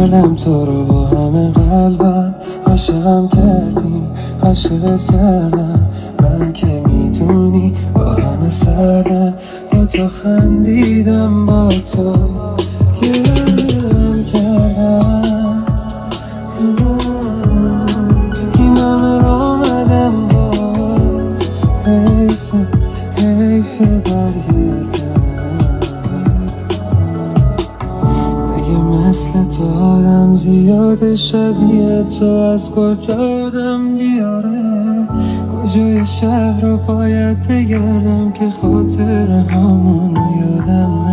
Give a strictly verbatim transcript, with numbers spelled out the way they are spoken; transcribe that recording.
کردم تو رو با همه قلبم، عاشقم کردی عاشقت کردم. من که میدونی با همه سردم، با تو خندیدم با تو گرم کردم. این همه آمدم باز، حیفه حیفه برگردم. اگه مثل تو آدم زیاده شبیه تو از کجا آدم بیاره؟ کجای شهر رو باید بگردم که خاطر همونو یادم